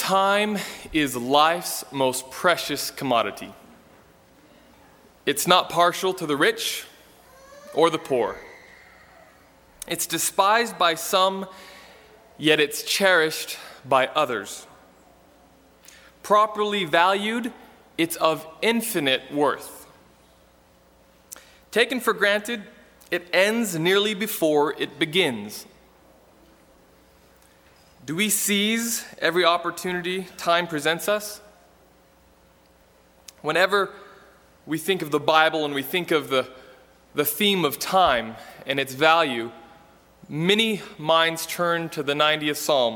Time is life's most precious commodity. It's not partial to the rich or the poor. It's despised by some, yet it's cherished by others. Properly valued, it's of infinite worth. Taken for granted, it ends nearly before it begins. Do we seize every opportunity time presents us? Whenever we think of the Bible and we think of the theme of time and its value, many minds turn to the 90th Psalm.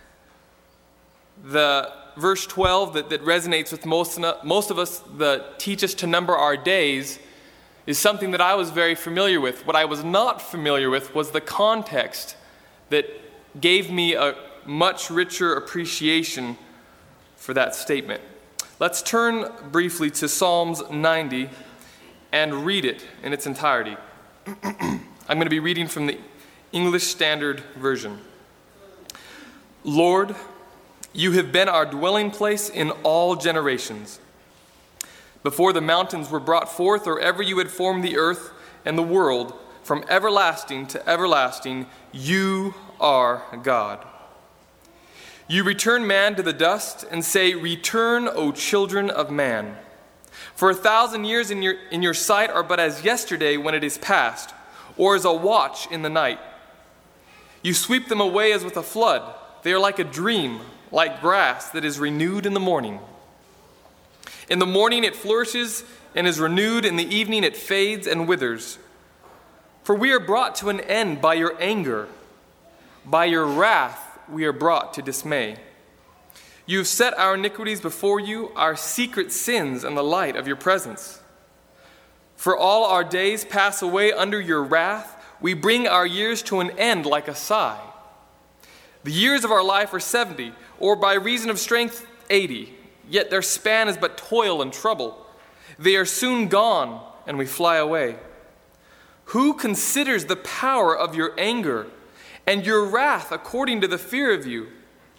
The verse 12 that resonates with most of us, that teach us to number our days, is something that I was very familiar with. What I was not familiar with was the context that gave me a much richer appreciation for that statement. Let's turn briefly to Psalms 90 and read it in its entirety. I'm going to be reading from the English Standard Version. Lord, you have been our dwelling place in all generations. Before the mountains were brought forth, or ever you had formed the earth and the world, from everlasting to everlasting, you are God. You return man to the dust and say, "Return, O children of man." For 1,000 years in your sight are but as yesterday when it is past, or as a watch in the night. You sweep them away as with a flood. They are like a dream, like grass that is renewed in the morning. In the morning it flourishes and is renewed. In the evening it fades and withers. For we are brought to an end by your anger. By your wrath we are brought to dismay. You have set our iniquities before you, our secret sins in the light of your presence. For all our days pass away under your wrath. We bring our years to an end like a sigh. The years of our life are 70, or by reason of strength 80, yet their span is but toil and trouble. They are soon gone, and we fly away. Who considers the power of your anger and your wrath according to the fear of you?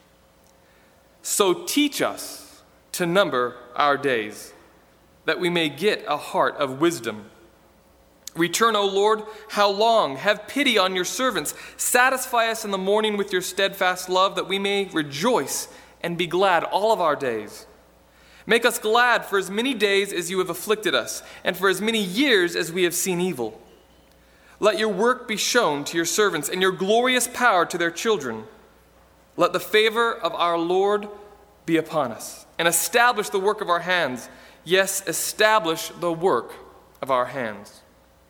So teach us to number our days, that we may get a heart of wisdom. Return, O Lord, how long? Have pity on your servants. Satisfy us in the morning with your steadfast love, that we may rejoice and be glad all of our days. Make us glad for as many days as you have afflicted us, and for as many years as we have seen evil. Let your work be shown to your servants, and your glorious power to their children. Let the favor of our Lord be upon us, and establish the work of our hands. Yes, establish the work of our hands.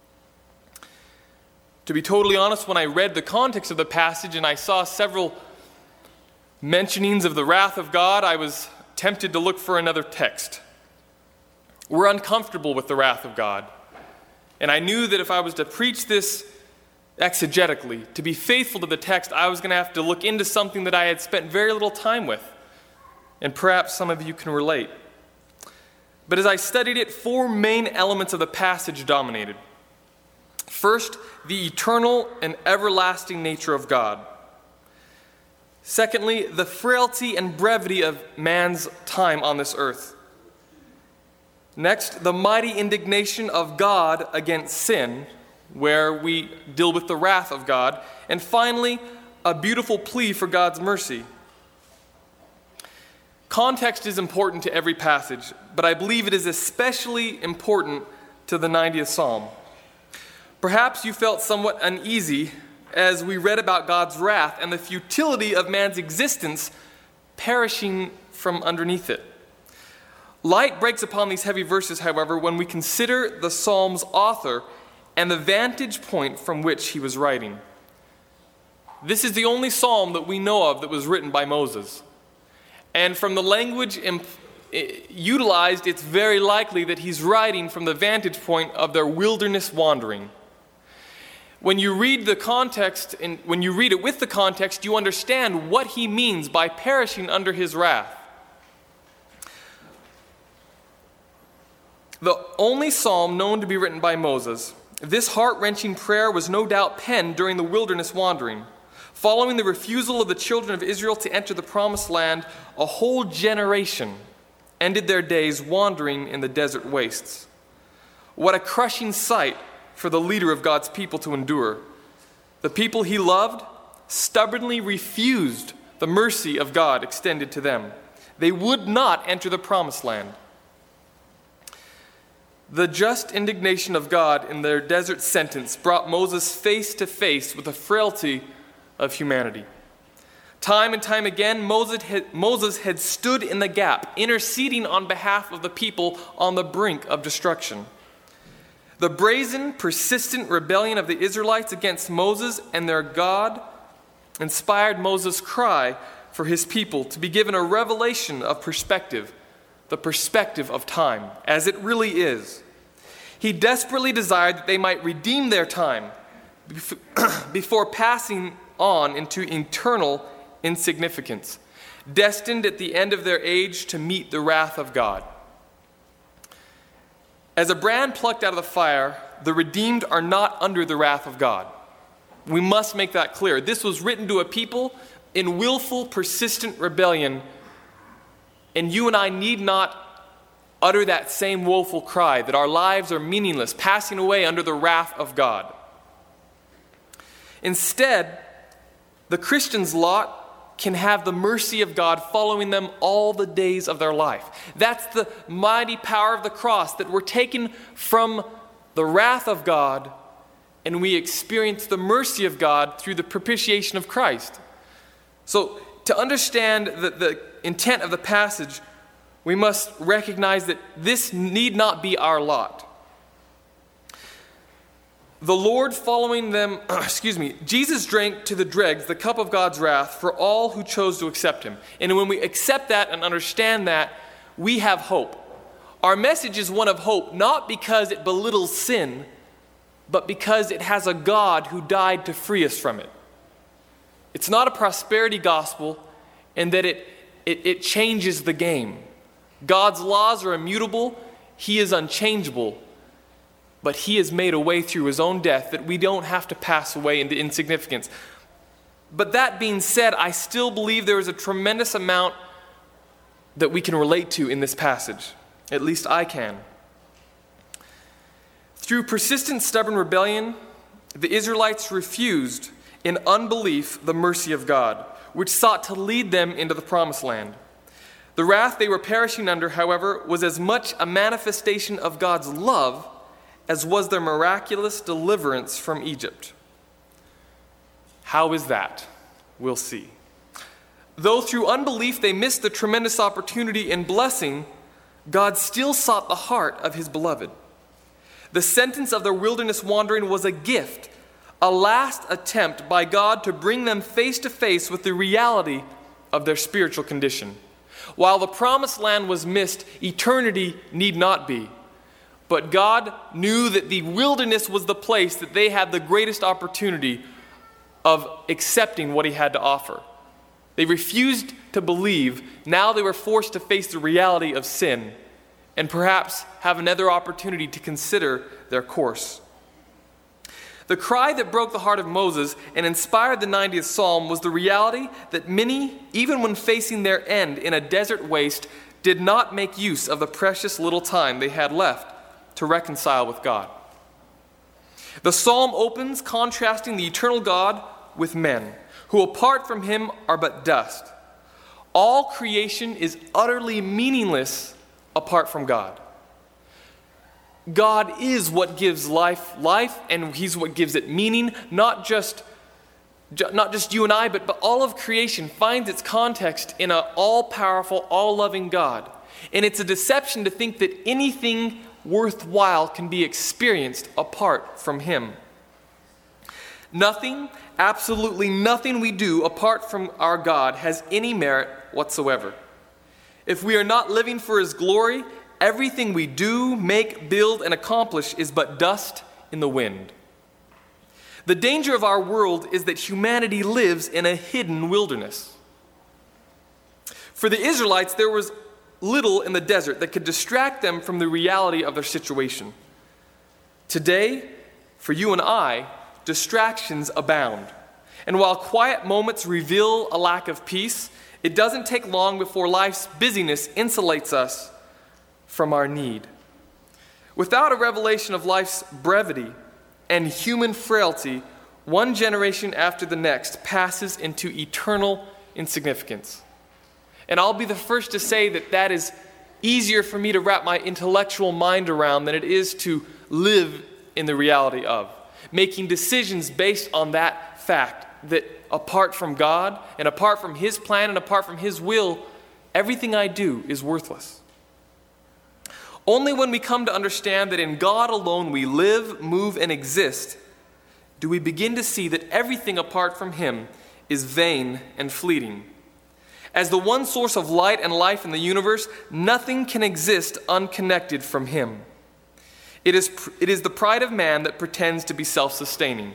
To be totally honest, when I read the context of the passage and I saw several mentionings of the wrath of God, I was tempted to look for another text. We're uncomfortable with the wrath of God. And I knew that if I was to preach this exegetically, to be faithful to the text, I was going to have to look into something that I had spent very little time with. And perhaps some of you can relate. But as I studied it, 4 main elements of the passage dominated. First, the eternal and everlasting nature of God. Secondly, the frailty and brevity of man's time on this earth. Next, the mighty indignation of God against sin, where we deal with the wrath of God. And finally, a beautiful plea for God's mercy. Context is important to every passage, but I believe it is especially important to the 90th Psalm. Perhaps you felt somewhat uneasy as we read about God's wrath and the futility of man's existence perishing from underneath it. Light breaks upon these heavy verses, however, when we consider the Psalm's author and the vantage point from which he was writing. This is the only psalm that we know of that was written by Moses. And from the language utilized, it's very likely that he's writing from the vantage point of their wilderness wandering. When you read the context, and when you read it with the context, you understand what he means by perishing under his wrath. The only psalm known to be written by Moses, this heart-wrenching prayer was no doubt penned during the wilderness wandering. Following the refusal of the children of Israel to enter the promised land, a whole generation ended their days wandering in the desert wastes. What a crushing sight for the leader of God's people to endure. The people he loved stubbornly refused the mercy of God extended to them. They would not enter the promised land. The just indignation of God in their desert sentence brought Moses face to face with the frailty of humanity. Time and time again, Moses had stood in the gap, interceding on behalf of the people on the brink of destruction. The brazen, persistent rebellion of the Israelites against Moses and their God inspired Moses' cry for his people to be given a revelation of perspective, the perspective of time, as it really is. He desperately desired that they might redeem their time before passing on into eternal insignificance, destined at the end of their age to meet the wrath of God. As a brand plucked out of the fire, the redeemed are not under the wrath of God. We must make that clear. This was written to a people in willful, persistent rebellion, and you and I need not utter that same woeful cry that our lives are meaningless, passing away under the wrath of God. Instead, the Christian's lot can have the mercy of God following them all the days of their life. That's the mighty power of the cross, that we're taken from the wrath of God and we experience the mercy of God through the propitiation of Christ. So, to understand the intent of the passage, we must recognize that this need not be our lot. The Lord following them, Jesus drank to the dregs the cup of God's wrath for all who chose to accept him. And when we accept that and understand that, we have hope. Our message is one of hope, not because it belittles sin, but because it has a God who died to free us from it. It's not a prosperity gospel in that it changes the game. God's laws are immutable. He is unchangeable. But he has made a way through his own death that we don't have to pass away into insignificance. But that being said, I still believe there is a tremendous amount that we can relate to in this passage. At least I can. Through persistent, stubborn rebellion, the Israelites refused in unbelief the mercy of God, which sought to lead them into the promised land. The wrath they were perishing under, however, was as much a manifestation of God's love as was their miraculous deliverance from Egypt. How is that? We'll see. Though through unbelief they missed the tremendous opportunity and blessing, God still sought the heart of his beloved. The sentence of their wilderness wandering was a gift, a last attempt by God to bring them face to face with the reality of their spiritual condition. While the promised land was missed, eternity need not be. But God knew that the wilderness was the place that they had the greatest opportunity of accepting what he had to offer. They refused to believe. Now they were forced to face the reality of sin and perhaps have another opportunity to consider their course. The cry that broke the heart of Moses and inspired the 90th Psalm was the reality that many, even when facing their end in a desert waste, did not make use of the precious little time they had left to reconcile with God. The psalm opens contrasting the eternal God with men, who apart from him are but dust. All creation is utterly meaningless apart from God. God is what gives life, and he's what gives it meaning. Not just you and I, but all of creation finds its context in an all-powerful, all-loving God. And it's a deception to think that anything worthwhile can be experienced apart from him. Nothing, absolutely nothing we do apart from our God has any merit whatsoever. If we are not living for his glory, everything we do, make, build, and accomplish is but dust in the wind. The danger of our world is that humanity lives in a hidden wilderness. For the Israelites, there was little in the desert that could distract them from the reality of their situation. Today, for you and I, distractions abound. And while quiet moments reveal a lack of peace, it doesn't take long before life's busyness insulates us from our need. Without a revelation of life's brevity and human frailty, one generation after the next passes into eternal insignificance. And I'll be the first to say that that is easier for me to wrap my intellectual mind around than it is to live in the reality of. Making decisions based on that fact that apart from God and apart from His plan and apart from His will, everything I do is worthless. Only when we come to understand that in God alone we live, move, and exist, do we begin to see that everything apart from Him is vain and fleeting. As the one source of light and life in the universe, nothing can exist unconnected from Him. It is the pride of man that pretends to be self-sustaining.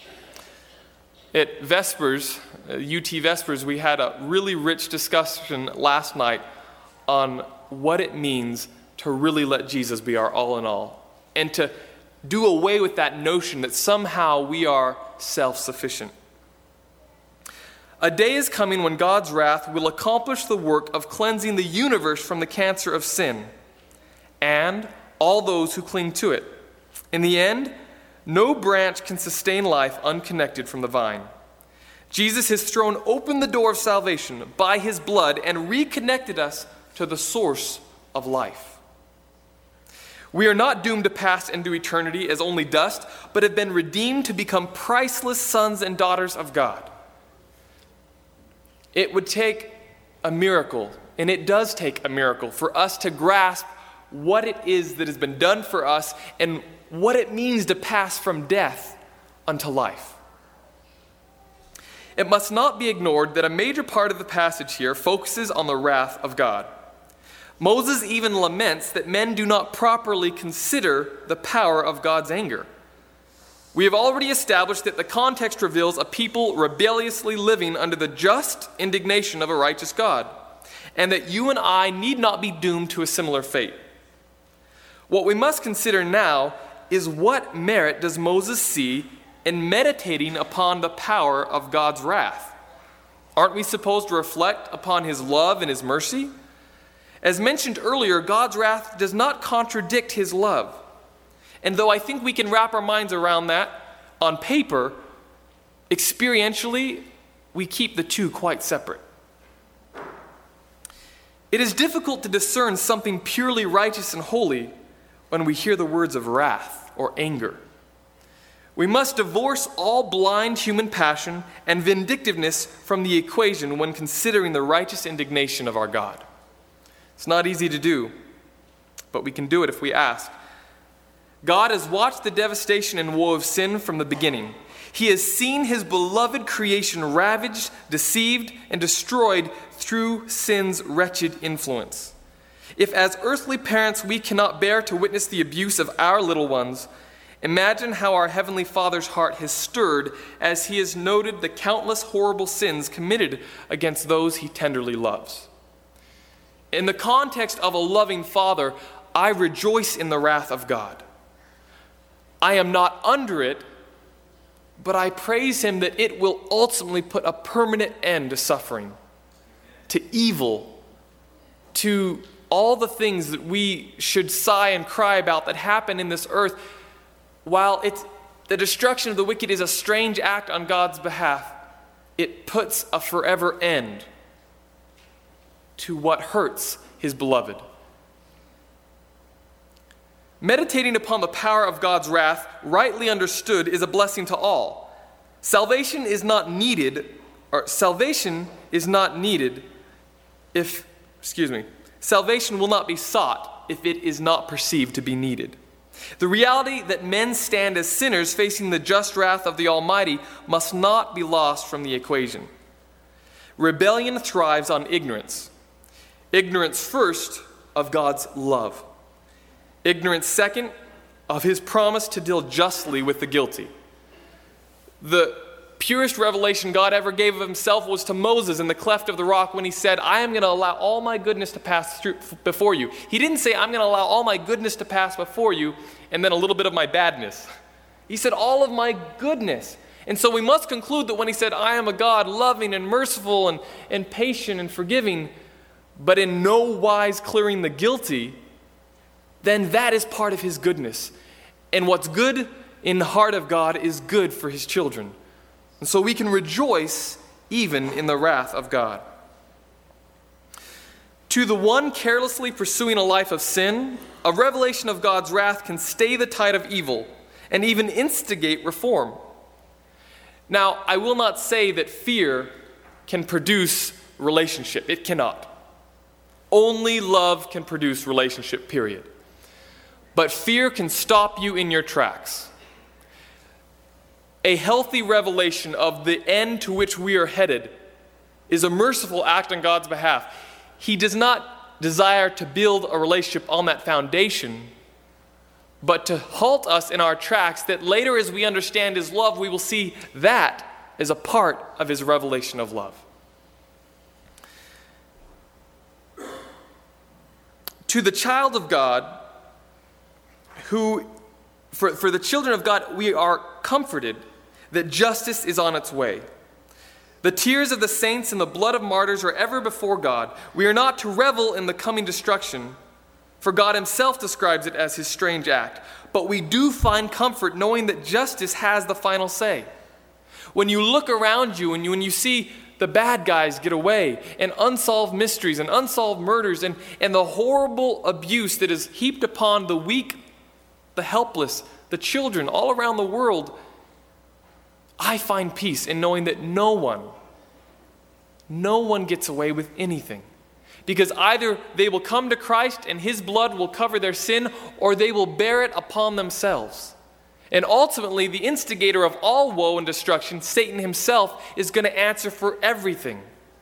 At Vespers, UT Vespers, we had a really rich discussion last night on what it means to really let Jesus be our all in all, and to do away with that notion that somehow we are self-sufficient. A day is coming when God's wrath will accomplish the work of cleansing the universe from the cancer of sin, and all those who cling to it. In the end, no branch can sustain life unconnected from the vine. Jesus has thrown open the door of salvation by His blood and reconnected us to the source of life. We are not doomed to pass into eternity as only dust, but have been redeemed to become priceless sons and daughters of God. It would take a miracle, and it does take a miracle, for us to grasp what it is that has been done for us and what it means to pass from death unto life. It must not be ignored that a major part of the passage here focuses on the wrath of God. Moses even laments that men do not properly consider the power of God's anger. We have already established that the context reveals a people rebelliously living under the just indignation of a righteous God, and that you and I need not be doomed to a similar fate. What we must consider now is what merit does Moses see in meditating upon the power of God's wrath? Aren't we supposed to reflect upon His love and His mercy? As mentioned earlier, God's wrath does not contradict His love. And though I think we can wrap our minds around that on paper, experientially, we keep the two quite separate. It is difficult to discern something purely righteous and holy when we hear the words of wrath or anger. We must divorce all blind human passion and vindictiveness from the equation when considering the righteous indignation of our God. It's not easy to do, but we can do it if we ask. God has watched the devastation and woe of sin from the beginning. He has seen His beloved creation ravaged, deceived, and destroyed through sin's wretched influence. If as earthly parents we cannot bear to witness the abuse of our little ones, imagine how our Heavenly Father's heart has stirred as He has noted the countless horrible sins committed against those He tenderly loves. In the context of a loving Father, I rejoice in the wrath of God. I am not under it, but I praise Him that it will ultimately put a permanent end to suffering, to evil, to all the things that we should sigh and cry about that happen in this earth. While the destruction of the wicked is a strange act on God's behalf, it puts a forever end to what hurts His beloved. Meditating upon the power of God's wrath, rightly understood, is a blessing to all. Salvation will not be sought if it is not perceived to be needed. The reality that men stand as sinners facing the just wrath of the Almighty must not be lost from the equation. Rebellion thrives on ignorance. Ignorance first of God's love. Ignorance second of His promise to deal justly with the guilty. The purest revelation God ever gave of Himself was to Moses in the cleft of the rock when He said, I am going to allow all my goodness to pass through before you. He didn't say, I'm going to allow all my goodness to pass before you and then a little bit of my badness. He said, all of my goodness. And so we must conclude that when he said, I am a God loving and merciful and patient and forgiving, but in no wise clearing the guilty, then that is part of his goodness. And what's good in the heart of God is good for his children. And so we can rejoice even in the wrath of God. To the one carelessly pursuing a life of sin, a revelation of God's wrath can stay the tide of evil and even instigate reform. Now, I will not say that fear can produce relationship. It cannot. Only love can produce relationship, period. But fear can stop you in your tracks. A healthy revelation of the end to which we are headed is a merciful act on God's behalf. He does not desire to build a relationship on that foundation, but to halt us in our tracks, that later as we understand his love, we will see that as a part of his revelation of love. To the child of God, for the children of God, we are comforted that justice is on its way. The tears of the saints and the blood of martyrs are ever before God. We are not to revel in the coming destruction, for God himself describes it as his strange act. But we do find comfort knowing that justice has the final say. When you look around you and when you see the bad guys get away, and unsolved mysteries and unsolved murders and the horrible abuse that is heaped upon the weak, the helpless, the children all around the world, I find peace in knowing that no one gets away with anything. Because either they will come to Christ and his blood will cover their sin, or they will bear it upon themselves. And ultimately, the instigator of all woe and destruction, Satan himself, is going to answer for everything.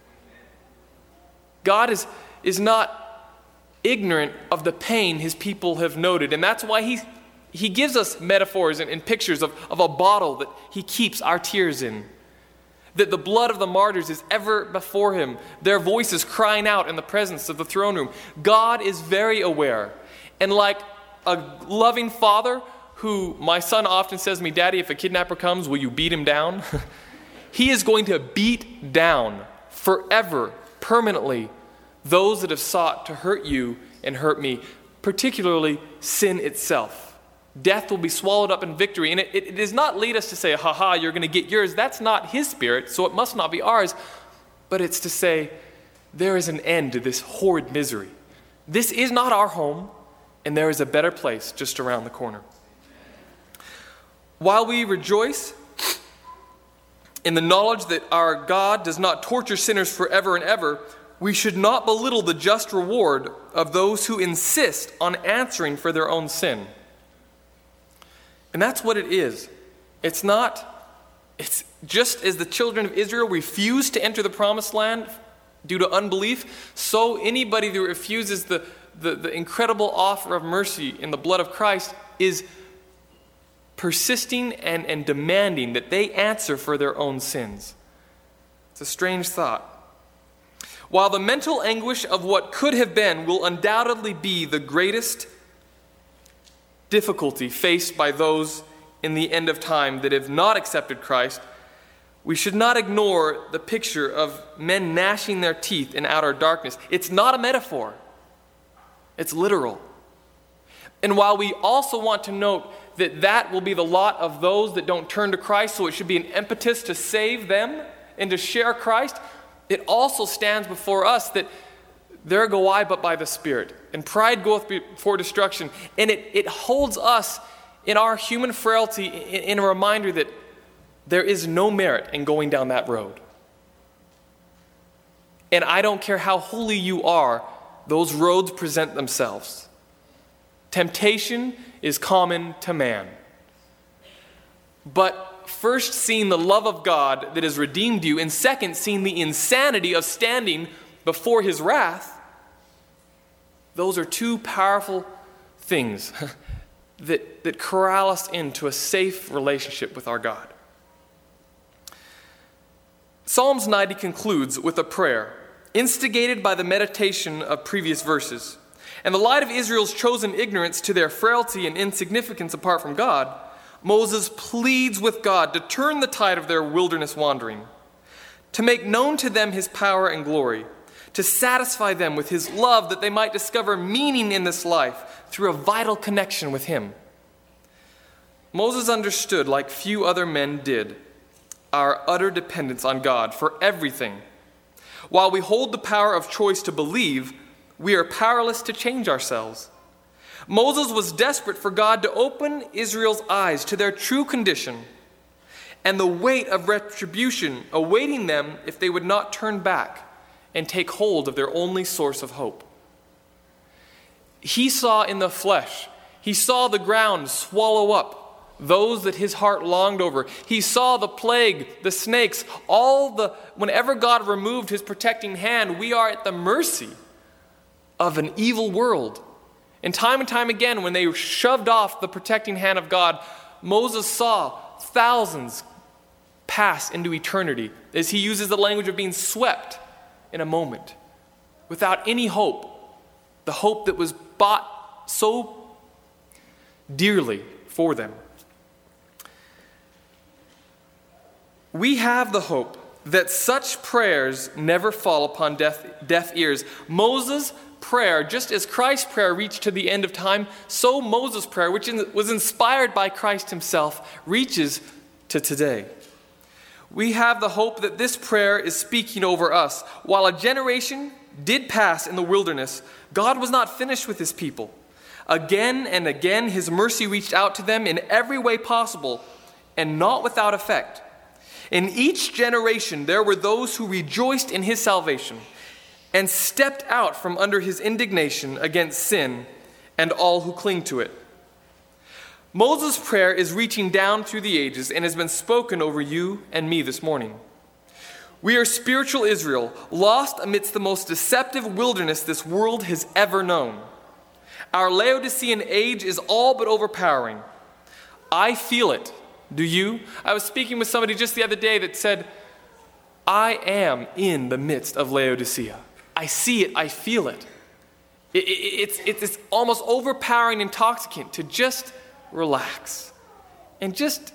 God is not ignorant of the pain his people have noted. And that's why he gives us metaphors and pictures of a bottle that he keeps our tears in. That the blood of the martyrs is ever before him, their voices crying out in the presence of the throne room. God is very aware. And like a loving father who, my son often says to me, Daddy, if a kidnapper comes, will you beat him down? He is going to beat down forever, permanently, those that have sought to hurt you and hurt me, particularly sin itself. Death will be swallowed up in victory. And it does not lead us to say, ha, you're going to get yours. That's not his spirit, so it must not be ours. But it's to say, there is an end to this horrid misery. This is not our home, and there is a better place just around the corner. While we rejoice in the knowledge that our God does not torture sinners forever and ever, we should not belittle the just reward of those who insist on answering for their own sin. And that's what it is. It's just as the children of Israel refused to enter the promised land due to unbelief, so anybody that refuses the incredible offer of mercy in the blood of Christ is persisting and demanding that they answer for their own sins. It's a strange thought. While the mental anguish of what could have been will undoubtedly be the greatest difficulty faced by those in the end of time that have not accepted Christ, we should not ignore the picture of men gnashing their teeth in outer darkness. It's not a metaphor. It's literal. And while we also want to note that will be the lot of those that don't turn to Christ, so it should be an impetus to save them and to share Christ, it also stands before us that there go I but by the Spirit, and pride goeth before destruction. And it holds us in our human frailty in a reminder that there is no merit in going down that road. And I don't care how holy you are, those roads present themselves. Temptation is common to man. But first, seeing the love of God that has redeemed you, and second, seeing the insanity of standing before his wrath, those are two powerful things that corral us into a safe relationship with our God. Psalms 90 concludes with a prayer instigated by the meditation of previous verses. And the light of Israel's chosen ignorance to their frailty and insignificance apart from God, Moses pleads with God to turn the tide of their wilderness wandering, to make known to them his power and glory, to satisfy them with his love that they might discover meaning in this life through a vital connection with him. Moses understood, like few other men did, our utter dependence on God for everything. While we hold the power of choice to believe, we are powerless to change ourselves. Moses was desperate for God to open Israel's eyes to their true condition and the weight of retribution awaiting them if they would not turn back and take hold of their only source of hope. He saw in the flesh, he saw the ground swallow up those that his heart longed over. He saw the plague, the snakes, whenever God removed his protecting hand, we are at the mercy of an evil world. And time again, when they shoved off the protecting hand of God, Moses saw thousands pass into eternity as he uses the language of being swept in a moment without any hope, the hope that was bought so dearly for them. We have the hope that such prayers never fall upon deaf ears. Moses' prayer, just as Christ's prayer reached to the end of time, so Moses' prayer, which was inspired by Christ himself, reaches to today. We have the hope that this prayer is speaking over us. While a generation did pass in the wilderness, God was not finished with his people. Again and again, his mercy reached out to them in every way possible, and not without effect. In each generation, there were those who rejoiced in his salvation and stepped out from under his indignation against sin and all who cling to it. Moses' prayer is reaching down through the ages and has been spoken over you and me this morning. We are spiritual Israel, lost amidst the most deceptive wilderness this world has ever known. Our Laodicean age is all but overpowering. I feel it. Do you? I was speaking with somebody just the other day that said, I am in the midst of Laodicea. I see it. I feel it. It's almost overpowering intoxicant to just relax and just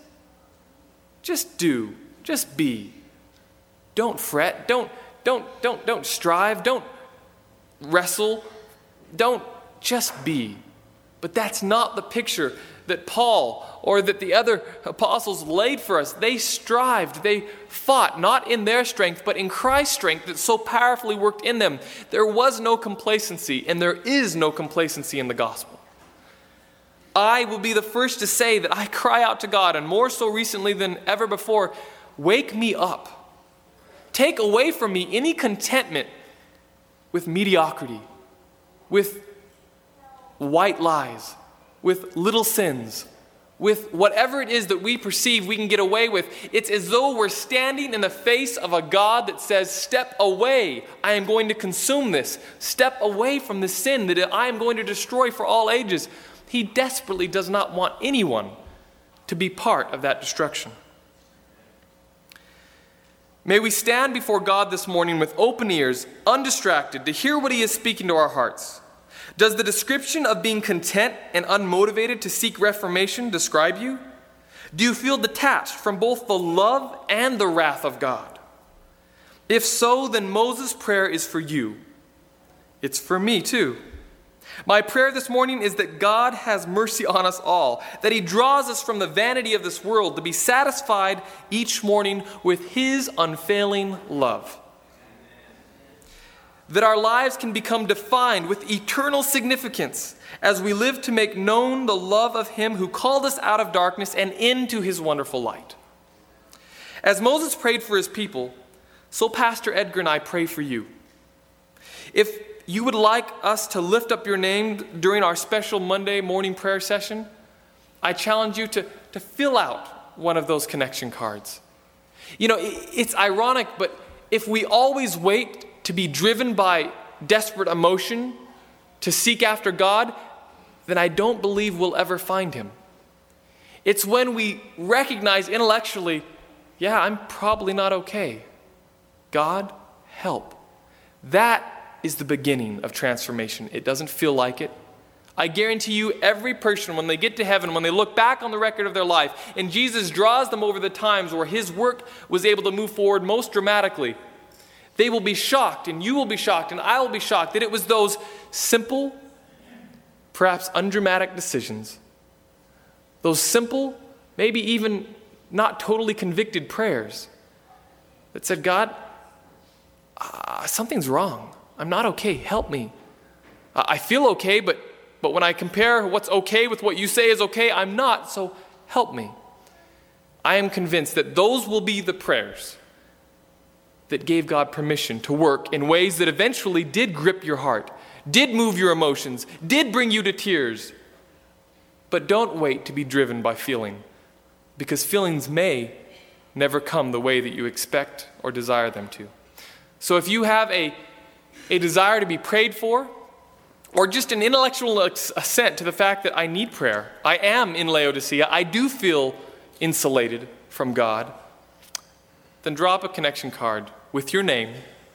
be. Don't fret. Don't strive. Don't wrestle. Don't just be. But that's not the picture that Paul or that the other apostles laid for us. They strived, they fought, not in their strength, but in Christ's strength that so powerfully worked in them. There was no complacency, and there is no complacency in the gospel. I will be the first to say that I cry out to God, and more so recently than ever before, wake me up. Take away from me any contentment with mediocrity, with white lies, with little sins, with whatever it is that we perceive we can get away with. It's as though we're standing in the face of a God that says, step away, I am going to consume this. Step away from the sin that I am going to destroy for all ages. He desperately does not want anyone to be part of that destruction. May we stand before God this morning with open ears, undistracted, to hear what he is speaking to our hearts. Does the description of being content and unmotivated to seek reformation describe you? Do you feel detached from both the love and the wrath of God? If so, then Moses' prayer is for you. It's for me too. My prayer this morning is that God has mercy on us all, that he draws us from the vanity of this world to be satisfied each morning with his unfailing love. That our lives can become defined with eternal significance as we live to make known the love of him who called us out of darkness and into his wonderful light. As Moses prayed for his people, so Pastor Edgar and I pray for you. If you would like us to lift up your name during our special Monday morning prayer session, I challenge you to fill out one of those connection cards. You know, it's ironic, but if we always wait to be driven by desperate emotion to seek after God, then I don't believe we'll ever find him. It's when we recognize intellectually, yeah, I'm probably not okay. God, help. That is the beginning of transformation. It doesn't feel like it. I guarantee you, every person, when they get to heaven, when they look back on the record of their life, and Jesus draws them over the times where his work was able to move forward most dramatically, they will be shocked, and you will be shocked, and I will be shocked that it was those simple, perhaps undramatic decisions, those simple, maybe even not totally convicted prayers that said, God, something's wrong. I'm not okay. Help me. I feel okay, but when I compare what's okay with what you say is okay, I'm not, so help me. I am convinced that those will be the prayers that gave God permission to work in ways that eventually did grip your heart, did move your emotions, did bring you to tears. But don't wait to be driven by feeling, because feelings may never come the way that you expect or desire them to. So if you have a desire to be prayed for, or just an intellectual assent to the fact that I need prayer, I am in Laodicea, I do feel insulated from God, then drop a connection card with your name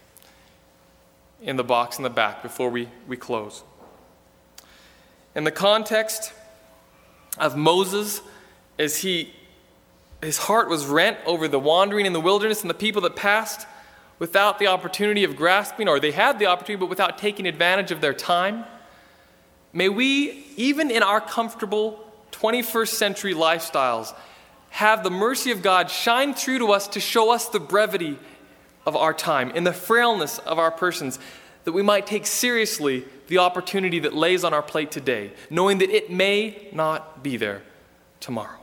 in the box in the back before we close. In the context of Moses, as his heart was rent over the wandering in the wilderness and the people that passed without the opportunity of grasping, or they had the opportunity but without taking advantage of their time, may we, even in our comfortable 21st century lifestyles, have the mercy of God shine through to us to show us the brevity of our time and the frailness of our persons, that we might take seriously the opportunity that lays on our plate today, knowing that it may not be there tomorrow.